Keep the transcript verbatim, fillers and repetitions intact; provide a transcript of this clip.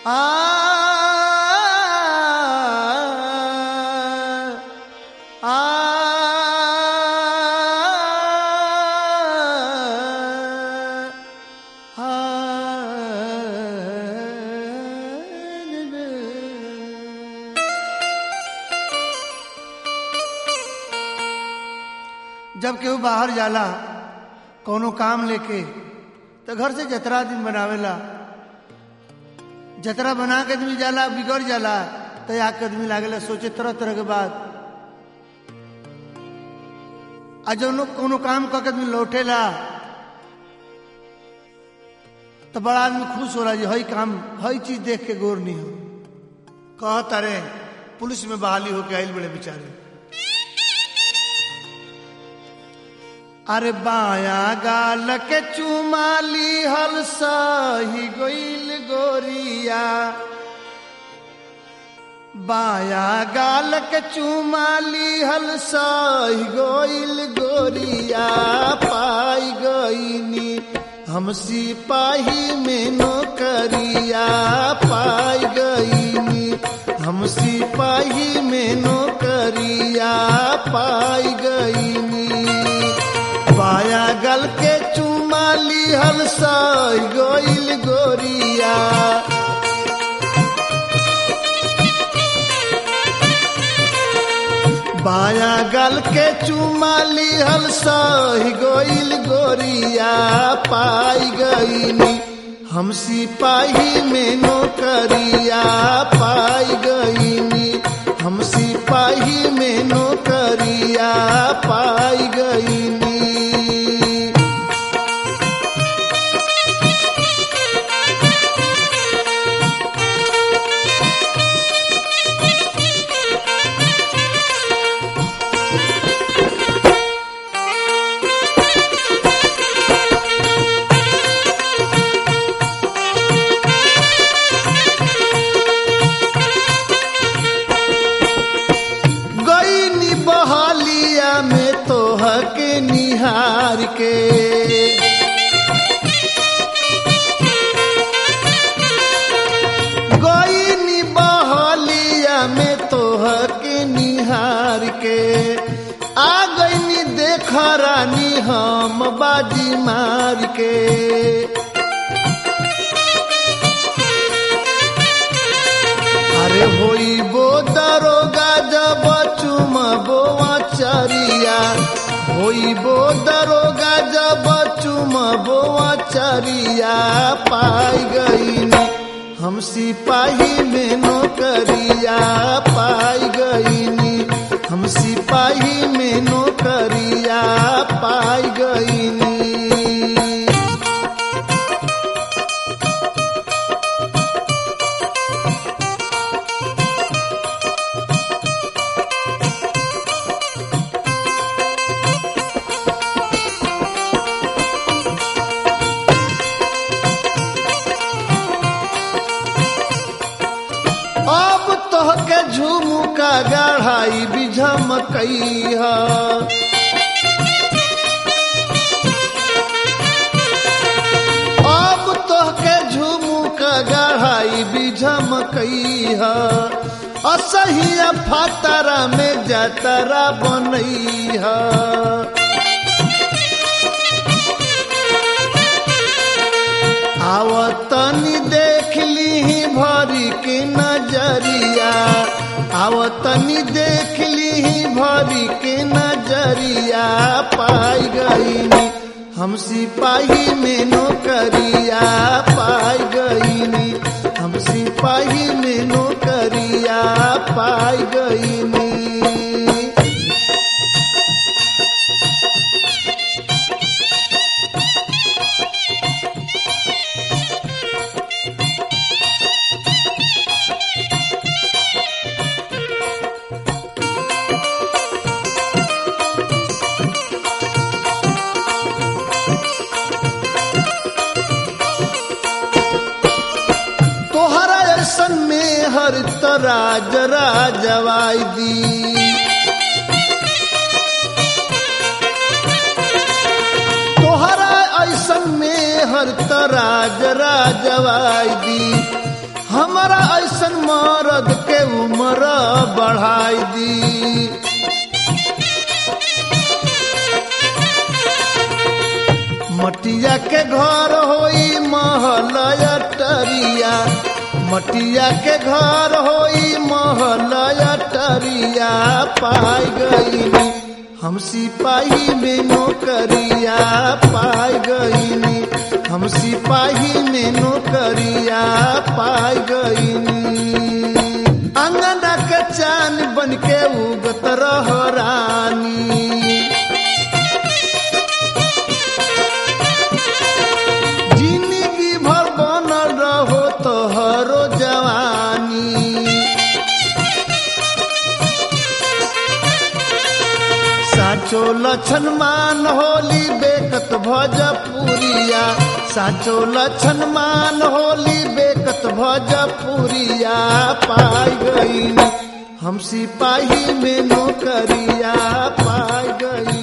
आ आ जब केहू बाहर जाला कोनो काम लेके तो घर से जतरा दिन बनावेला। जतरा बना के आदमी जाला बिगड़ जाला तो आके आदमी लागेला सोचे तरह तरह के बात। आ जब लोग कोनो काम करके आदमी लौटेला तो बड़ा आदमी खुश होला जी हई काम हई चीज देख के गौर नहीं हो। कहता रे पुलिस में बहाली होके आइल बड़े बेचारे। अरे बाया गाल के चुमाली हल सही गोइल गोरिया। बाया गाल के चुमाली हल सही गोइल गोरिया। पाई गईनी हम सिपाही में नौकरिया। पाई गईनी हम सिपाही में नौकरिया। पाई गईनी बाया गल के चुमाली हल सही गोइल गोरिया। बाया गल के चुमाली हल सही गोइल गोरिया। पाई गईनी हम सिपाही में नौकरिया। पाई गईनी हम सिपाही में नौकरिया। पाई गईनी निहार के। गोइनी बहलिया में तोह के निहार के। आ गईनी देख रानी हम बाजी मार के। अरे होई बो दरोगा जब चुमबो आचरिया। होई बो दरोगा जब चुमबो आचरिया। पाई गईनी हम सिपाही में नौकरिया। पाई गईनी हम सिपाही में नौकरिया। पाई गईनी झुमुका गढ़ाई भी झमकई है। अब तो के झुमुका गढ़ाई भी झमकई है। असहिया फतरा में जतरा बनई है। आवतनी देख ली भरी के नजरिया। आवतनी देख ली भरी के नजरिया। पाई गईनी हम सिपाही में नौकरिया। पाई गईनी हम सिपाही में नौकरिया। पाई गईनी हर तराज राजवाई दी। तोहरा ऐसन में हर तराज राजवाई दी। हमारा ऐसन मरद के उम्र बढ़ाई दी। मटिया के घर होई महल अटरिया, मटिया के घर होई महल अटरिया, पाई गईनी हम सिपाही में नौकरिया, पाई गईनी हम सिपाही में नौकरिया, पाई गईनी। अंगना के चान बन के उगत रह रानी, जिंदगी भर बनल रहो तोहरो जवानी। साचो लक्षण मान होली बेकत भोजपुरिया, साचो लक्षण मान होली बेकत भोजपुरिया, पाई गईनी हम सिपाही में नौकरिया, पाई गई।